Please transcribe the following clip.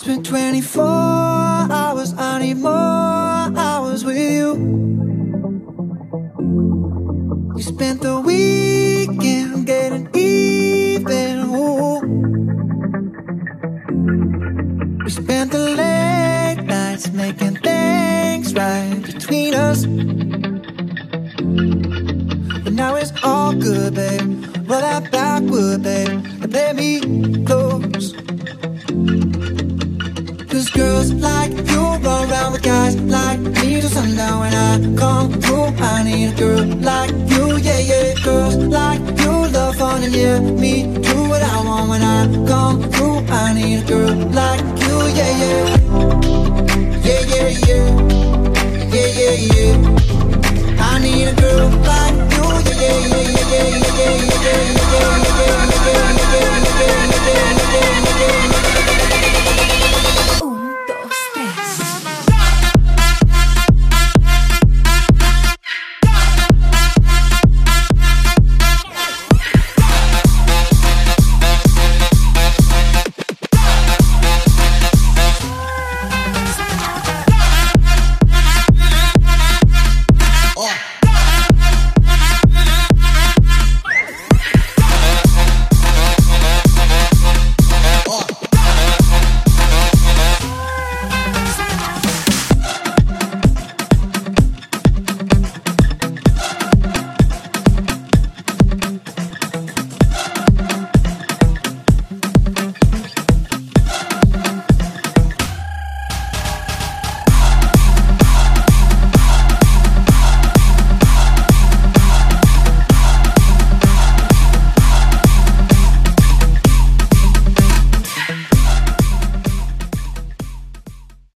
been 24 hours, I need more hours with you. We spent the weekend getting even, ooh. We spent the late nights making things right between us. But now it's all good, babe. Roll that backward, babe, and play me close. Cause girls like you run around with guys like me till sundown. When I come through, I need a girl like you, yeah, yeah. Girls like you love fun and yeah, me do what I want. When I come through, I need a girl like you, yeah, yeah.